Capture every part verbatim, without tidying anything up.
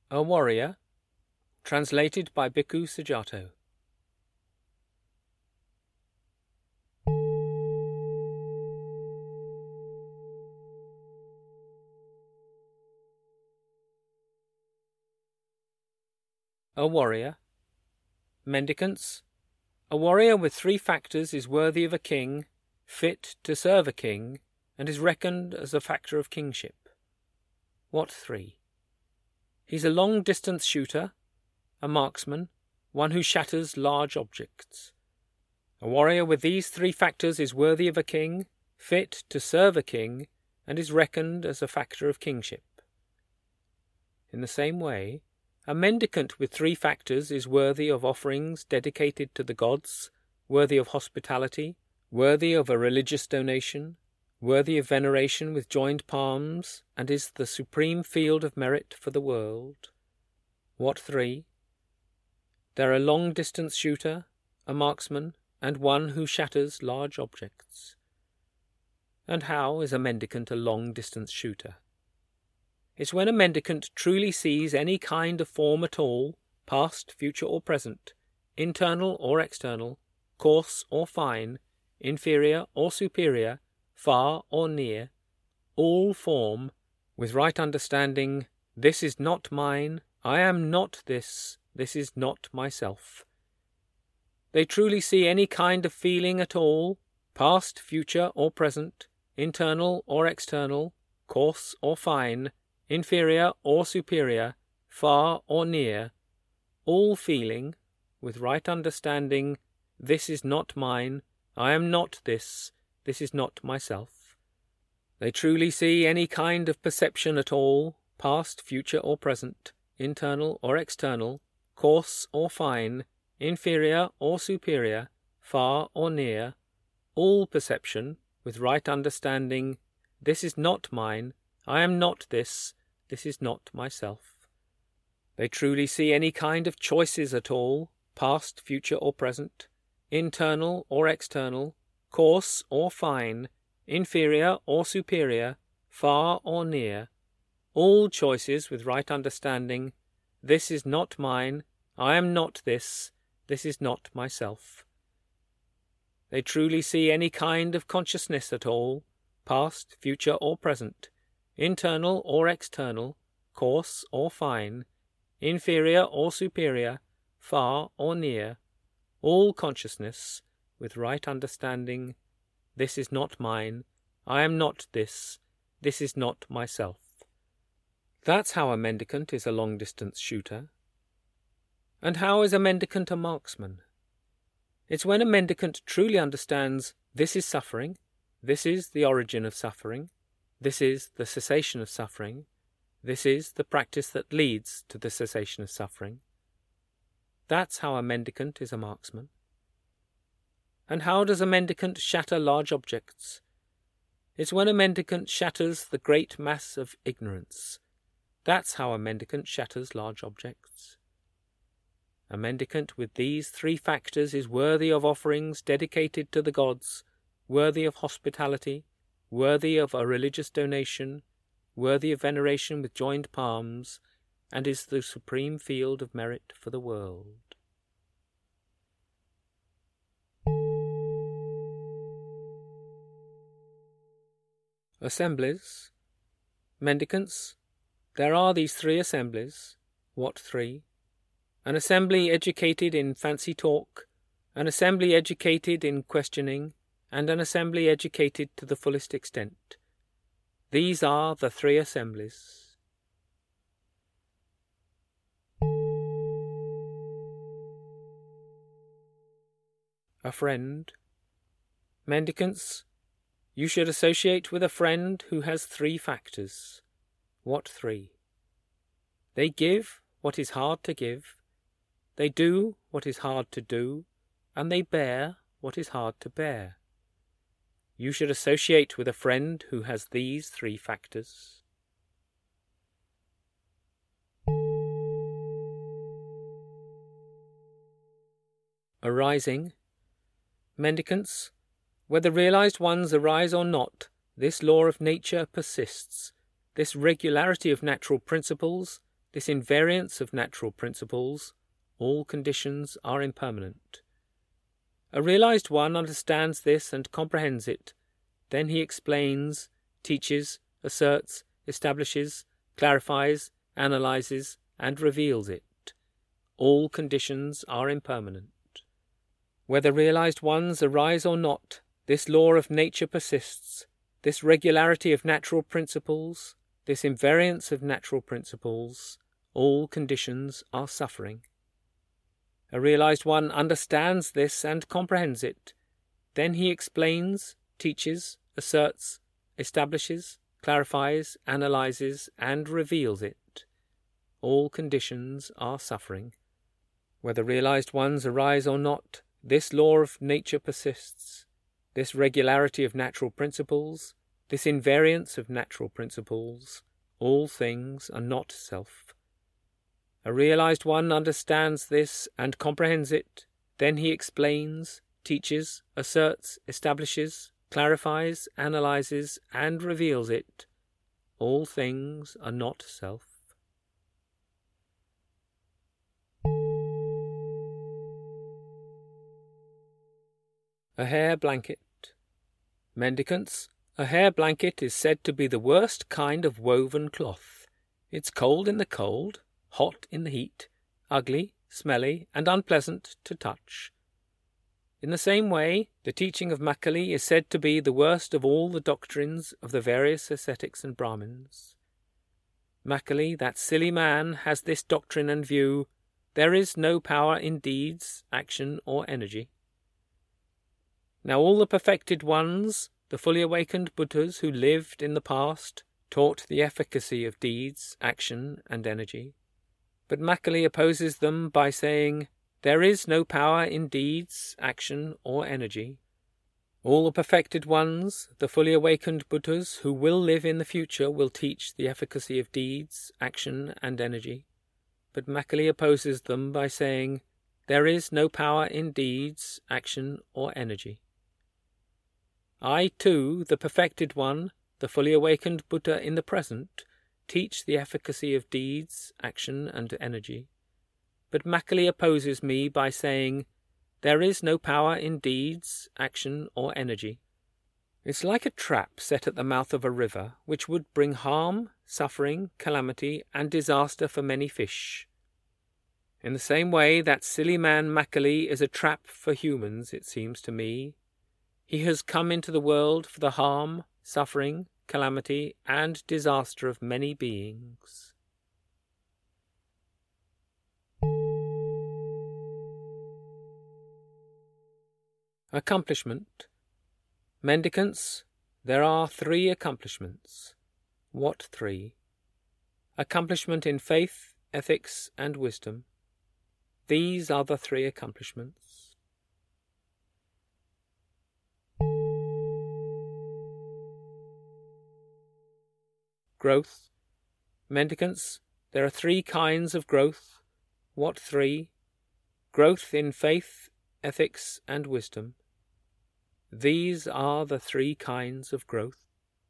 A Warrior, translated by Bhikkhu Sujato. A warrior. Mendicants. A warrior with three factors is worthy of a king, fit to serve a king, and is reckoned as a factor of kingship. What three? He's a long-distance shooter, a marksman, one who shatters large objects. A warrior with these three factors is worthy of a king, fit to serve a king, and is reckoned as a factor of kingship. In the same way, a mendicant with three factors is worthy of offerings dedicated to the gods, worthy of hospitality, worthy of a religious donation, worthy of veneration with joined palms, and is the supreme field of merit for the world. What three? They're a long-distance shooter, a marksman, and one who shatters large objects. And how is a mendicant a long-distance shooter? It's when a mendicant truly sees any kind of form at all, past, future or present, internal or external, coarse or fine, inferior or superior, far or near, all form, with right understanding, this is not mine, I am not this, this is not myself. They truly see any kind of feeling at all, past, future or present, internal or external, coarse or fine, inferior or superior, far or near, all feeling, with right understanding, this is not mine, I am not this, this is not myself. They truly see any kind of perception at all, past, future or present, internal or external, coarse or fine, inferior or superior, far or near, all perception, with right understanding, this is not mine, I am not this, this is not myself. They truly see any kind of choices at all, past, future or present, internal or external, coarse or fine, inferior or superior, far or near, all choices with right understanding, this is not mine, I am not this, this is not myself. They truly see any kind of consciousness at all, past, future or present, internal or external, coarse or fine, inferior or superior, far or near, all consciousness, with right understanding, this is not mine, I am not this, this is not myself. That's how a mendicant is a long-distance shooter. And how is a mendicant a marksman? It's when a mendicant truly understands this is suffering, this is the origin of suffering, this is the cessation of suffering, this is the practice that leads to the cessation of suffering. That's how a mendicant is a marksman. And how does a mendicant shatter large objects? It's when a mendicant shatters the great mass of ignorance. That's how a mendicant shatters large objects. A mendicant with these three factors is worthy of offerings dedicated to the gods, worthy of hospitality, worthy of a religious donation, worthy of veneration with joined palms, and is the supreme field of merit for the world. Assemblies. Mendicants. There are these three assemblies. What three? An assembly educated in fancy talk, an assembly educated in questioning, and an assembly educated to the fullest extent. These are the three assemblies. A friend. Mendicants, you should associate with a friend who has three factors. What three? They give what is hard to give, they do what is hard to do, and they bear what is hard to bear. You should associate with a friend who has these three factors. Arising. Mendicants, whether realized ones arise or not, this law of nature persists. This regularity of natural principles, this invariance of natural principles, all conditions are impermanent. A realized one understands this and comprehends it. Then he explains, teaches, asserts, establishes, clarifies, analyzes, and reveals it. All conditions are impermanent. Whether realized ones arise or not, this law of nature persists, this regularity of natural principles, this invariance of natural principles, all conditions are suffering. A realized one understands this and comprehends it. Then he explains, teaches, asserts, establishes, clarifies, analyzes, and reveals it. All conditions are suffering. Whether realized ones arise or not, this law of nature persists, this regularity of natural principles, this invariance of natural principles, all things are not self. A realized one understands this and comprehends it. Then he explains, teaches, asserts, establishes, clarifies, analyzes, and reveals it. All things are not self. A hair blanket. Mendicants, a hair blanket is said to be the worst kind of woven cloth. It's cold in the cold, hot in the heat, ugly, smelly, and unpleasant to touch. In the same way, the teaching of Makali is said to be the worst of all the doctrines of the various ascetics and Brahmins. Makali, that silly man, has this doctrine and view: there is no power in deeds, action, or energy. Now all the perfected ones, the fully awakened Buddhas who lived in the past, taught the efficacy of deeds, action, and energy. But Makali opposes them by saying, there is no power in deeds, action, or energy. All the perfected ones, the fully awakened Buddhas who will live in the future, will teach the efficacy of deeds, action, and energy. But Makali opposes them by saying, there is no power in deeds, action, or energy. I, too, the perfected one, the fully awakened Buddha in the present, teach the efficacy of deeds, action, and energy. But Makali opposes me by saying, there is no power in deeds, action, or energy. It's like a trap set at the mouth of a river, which would bring harm, suffering, calamity, and disaster for many fish. In the same way, that silly man Makali is a trap for humans, it seems to me. He has come into the world for the harm, suffering, calamity, and disaster of many beings. Accomplishment. Mendicants, there are three accomplishments. What three? Accomplishment in faith, ethics, and wisdom. These are the three accomplishments. Growth. Mendicants, there are three kinds of growth. What three? Growth in faith, ethics, and wisdom. These are the three kinds of growth.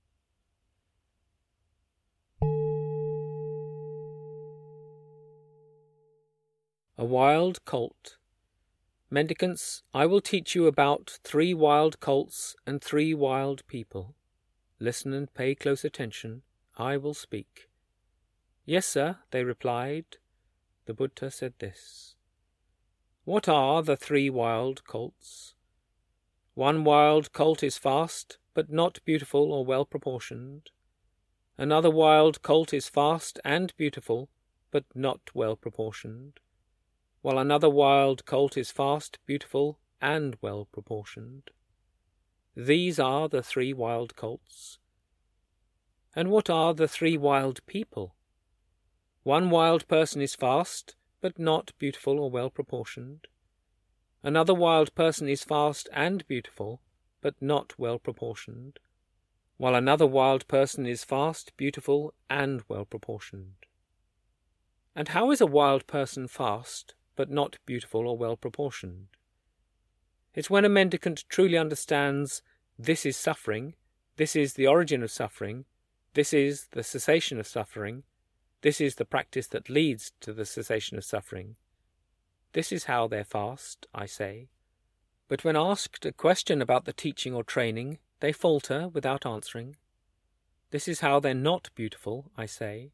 A wild colt. Mendicants, I will teach you about three wild colts and three wild people. Listen and pay close attention. I will speak. Yes, sir, they replied. The Buddha said this. What are the three wild colts? One wild colt is fast, but not beautiful or well proportioned. Another wild colt is fast and beautiful, but not well proportioned. While another wild colt is fast, beautiful, and well proportioned. These are the three wild colts. And what are the three wild people? One wild person is fast, but not beautiful or well proportioned. Another wild person is fast and beautiful, but not well proportioned. While another wild person is fast, beautiful, and well proportioned. And how is a wild person fast, but not beautiful or well proportioned? It's when a mendicant truly understands this is suffering, this is the origin of suffering, this is the cessation of suffering, This is the practice that leads to the cessation of suffering. This is how they fast, I say. But when asked a question about the teaching or training, they falter without answering. This is how they're not beautiful, I say.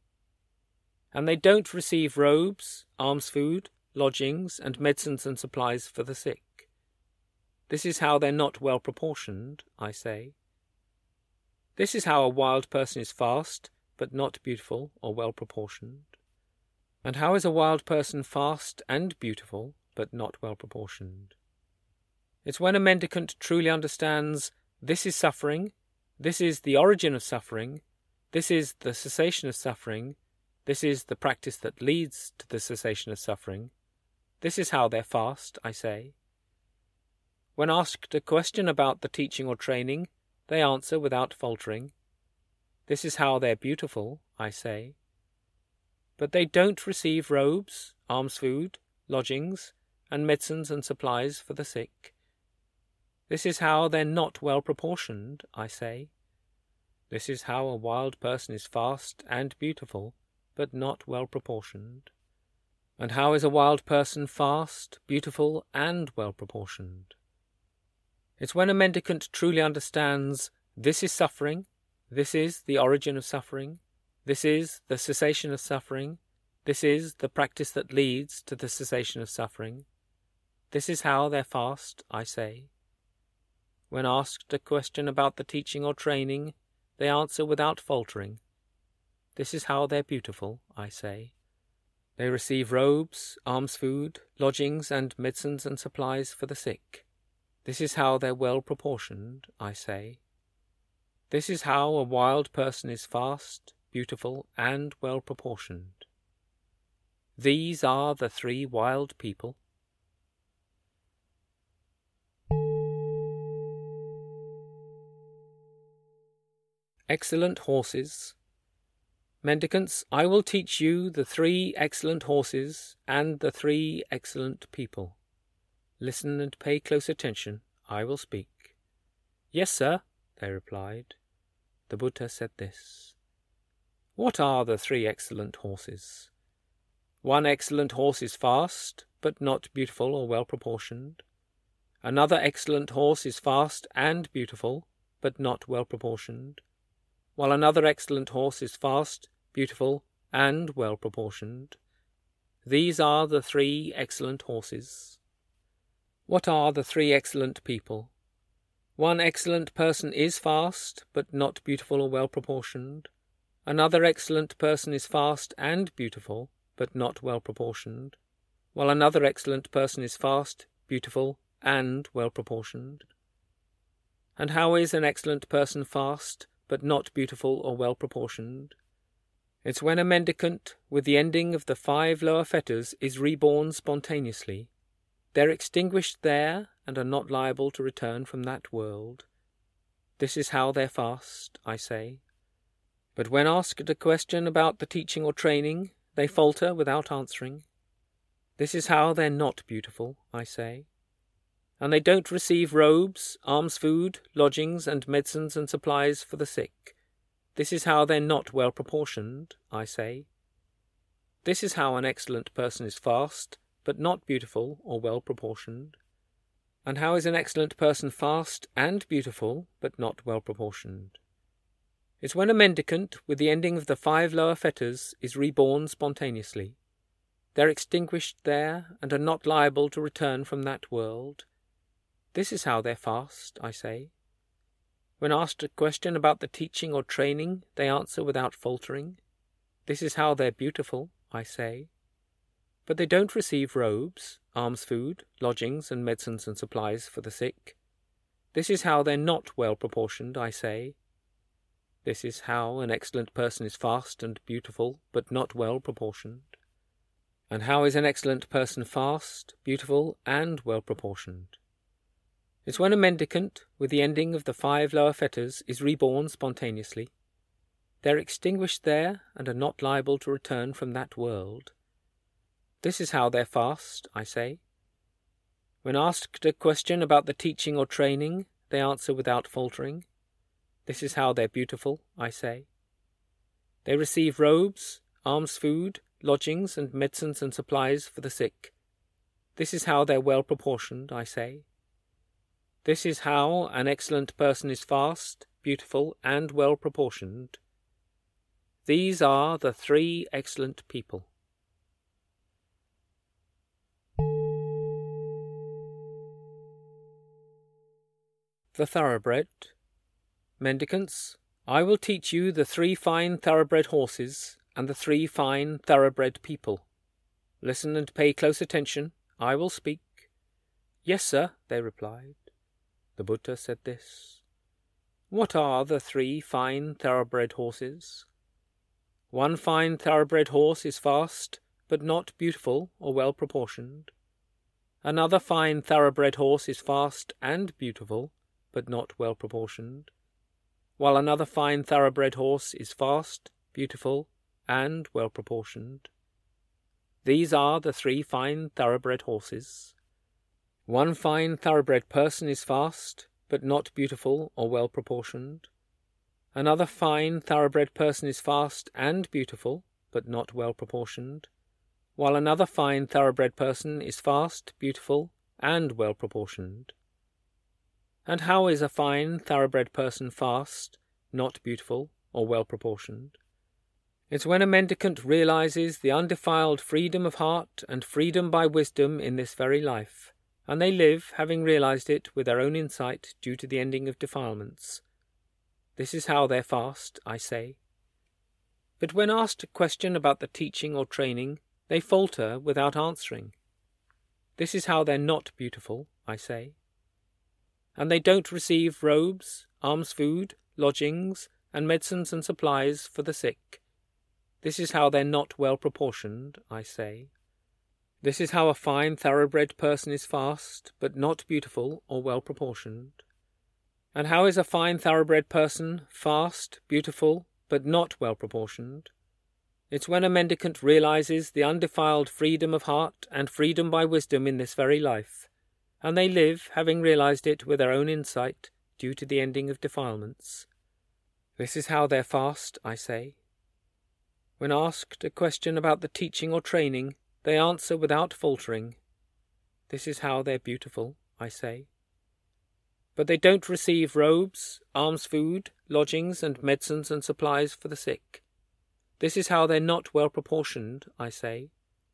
And they don't receive robes, alms food, lodgings, and medicines and supplies for the sick. This is how they're not well proportioned, I say. This is how a wild person is fast, but not beautiful or well proportioned. And how is a wild person fast and beautiful, but not well proportioned? It's when a mendicant truly understands this is suffering, this is the origin of suffering, this is the cessation of suffering, this is the practice that leads to the cessation of suffering. This is how they're fast, I say. When asked a question about the teaching or training, they answer without faltering. This is how they're beautiful, I say. But they don't receive robes, alms food, lodgings, and medicines and supplies for the sick. This is how they're not well proportioned, I say. This is how a wild person is fast and beautiful, but not well proportioned. And how is a wild person fast, beautiful, and well proportioned? It's when a mendicant truly understands this is suffering, this is the origin of suffering, this is the cessation of suffering, this is the practice that leads to the cessation of suffering. This is how they're fast, I say. When asked a question about the teaching or training, they answer without faltering. This is how they're beautiful, I say. They receive robes, alms food, lodgings, and medicines and supplies for the sick. This is how they're well proportioned, I say. This is how a wild person is fast, beautiful, and well proportioned. These are the three wild people. Excellent horses. Mendicants, I will teach you the three excellent horses and the three excellent people. Listen and pay close attention. I will speak. Yes, sir, they replied. The Buddha said this. What are the three excellent horses? One excellent horse is fast, but not beautiful or well proportioned. Another excellent horse is fast and beautiful, but not well proportioned. While another excellent horse is fast, beautiful, and well proportioned. These are the three excellent horses. What are the three excellent people? One excellent person is fast, but not beautiful or well proportioned. Another excellent person is fast and beautiful, but not well proportioned. While another excellent person is fast, beautiful, and well proportioned. And how is an excellent person fast, but not beautiful or well proportioned? It's when a mendicant, with the ending of the five lower fetters, is reborn spontaneously. They're extinguished there, and are not liable to return from that world. This is how they're fast, I say. But when asked a question about the teaching or training, they falter without answering. This is how they're not beautiful, I say. And they don't receive robes, alms food, lodgings, and medicines and supplies for the sick. This is how they're not well proportioned, I say. This is how an excellent person is fast, but not beautiful or well proportioned. And how is an excellent person fast and beautiful, but not well proportioned? It's when a mendicant, with the ending of the five lower fetters, is reborn spontaneously. They're extinguished there, and are not liable to return from that world. This is how they're fast, I say. When asked a question about the teaching or training, they answer without faltering. This is how they're beautiful, I say. But they don't receive robes, alms food, lodgings, and medicines and supplies for the sick. This is how they're not well proportioned, I say. This is how an excellent person is fast and beautiful, but not well proportioned. And how is an excellent person fast, beautiful, and well proportioned? It's when a mendicant, with the ending of the five lower fetters, is reborn spontaneously. They're extinguished there, and are not liable to return from that world. This is how they're fast, I say. When asked a question about the teaching or training, they answer without faltering. This is how they're beautiful, I say. They receive robes, alms food, lodgings, and medicines and supplies for the sick. This is how they're well proportioned, I say. This is how an excellent person is fast, beautiful, and well proportioned. These are the three excellent people. The thoroughbred. Mendicants, I will teach you the three fine thoroughbred horses and the three fine thoroughbred people. Listen and pay close attention. I will speak. Yes, sir, they replied. The Buddha said this. What are the three fine thoroughbred horses? One fine thoroughbred horse is fast, but not beautiful or well proportioned. Another fine thoroughbred horse is fast and beautiful, but not well proportioned. While another fine thoroughbred horse is fast, beautiful, and well proportioned. These are the three fine thoroughbred horses. One fine thoroughbred person is fast, but not beautiful or well proportioned. Another fine thoroughbred person is fast and beautiful, but not well proportioned, while another fine thoroughbred person is fast, beautiful, and well proportioned. And how is a fine thoroughbred person fast, not beautiful, or well proportioned? It's when a mendicant realizes the undefiled freedom of heart and freedom by wisdom in this very life, and they live, having realized it with their own insight due to the ending of defilements. This is how they're fast, I say. But when asked a question about the teaching or training, they falter without answering. This is how they're not beautiful, I say. And they don't receive robes, alms food, lodgings, and medicines and supplies for the sick. This is how they're not well proportioned, I say. This is how a fine thoroughbred person is fast, but not beautiful or well proportioned. And how is a fine thoroughbred person fast, beautiful, but not well proportioned? It's when a mendicant realizes the undefiled freedom of heart and freedom by wisdom in this very life, and they live, having realized it with their own insight due to the ending of defilements. This is how they're fast, I say. When asked a question about the teaching or training, they answer without faltering. This is how they're beautiful, I say. But they don't receive robes, alms food, lodgings, and medicines and supplies for the sick. This is how they're not well proportioned, I say.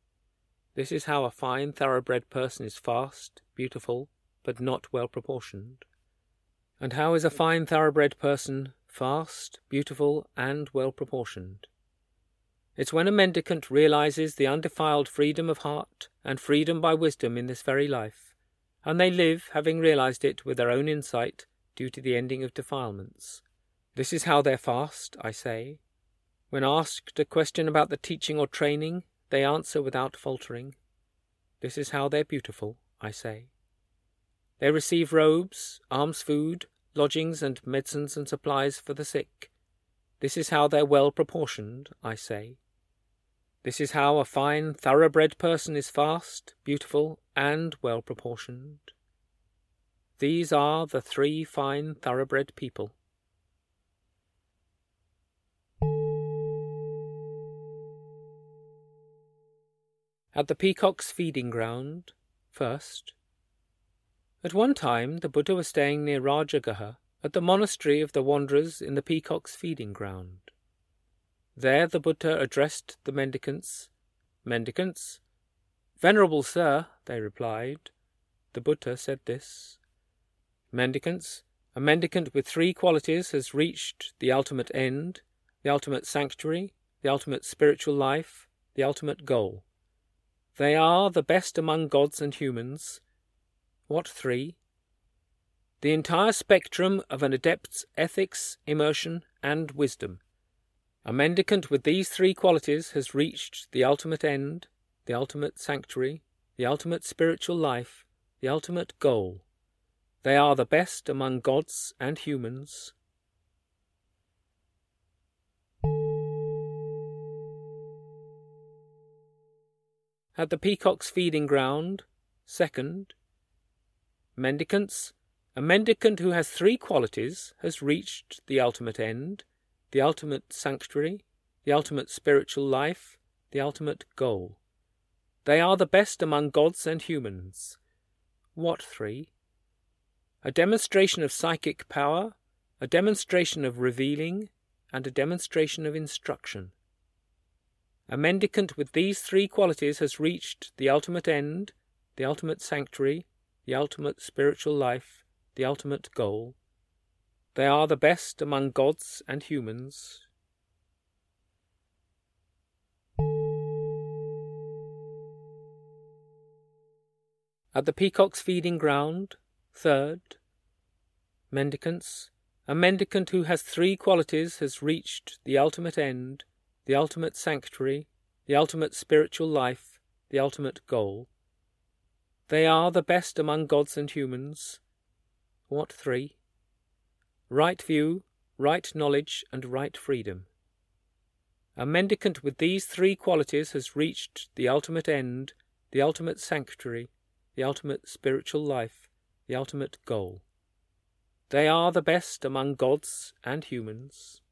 This is how a fine thoroughbred person is fast, beautiful, but not well proportioned. And how is a fine thoroughbred person fast, beautiful, and well proportioned? It's when a mendicant realizes the undefiled freedom of heart and freedom by wisdom in this very life, and they live, having realized it with their own insight due to the ending of defilements. This is how they're fast, I say. When asked a question about the teaching or training, they answer without faltering. This is how they're beautiful, I say. They receive robes, alms food, lodgings, and medicines and supplies for the sick. This is how they're well proportioned, I say. This is how a fine thoroughbred person is fast, beautiful, and well proportioned. These are the three fine thoroughbred people. At the peacock's feeding ground, first. At one time the Buddha was staying near Rajagaha, at the monastery of the wanderers in the peacock's feeding ground. There the Buddha addressed the mendicants. Mendicants? Venerable sir, they replied. The Buddha said this. Mendicants, a mendicant with three qualities has reached the ultimate end, the ultimate sanctuary, the ultimate spiritual life, the ultimate goal. They are the best among gods and humans. What three? The entire spectrum of an adept's ethics, immersion, and wisdom. A mendicant with these three qualities has reached the ultimate end, the ultimate sanctuary, the ultimate spiritual life, the ultimate goal. They are the best among gods and humans. At the peacock's feeding ground, second. Mendicants, a mendicant who has three qualities has reached the ultimate end, the ultimate sanctuary, the ultimate spiritual life, the ultimate goal. They are the best among gods and humans. What three? A demonstration of psychic power, a demonstration of revealing, and a demonstration of instruction. A mendicant with these three qualities has reached the ultimate end, the ultimate sanctuary, the ultimate spiritual life, the ultimate goal. They are the best among gods and humans. At the peacock's feeding ground, third. Mendicants. A mendicant who has three qualities has reached the ultimate end, the ultimate sanctuary, the ultimate spiritual life, the ultimate goal. They are the best among gods and humans. What three? Right view, right knowledge, and right freedom. A mendicant with these three qualities has reached the ultimate end, the ultimate sanctuary, the ultimate spiritual life, the ultimate goal. They are the best among gods and humans.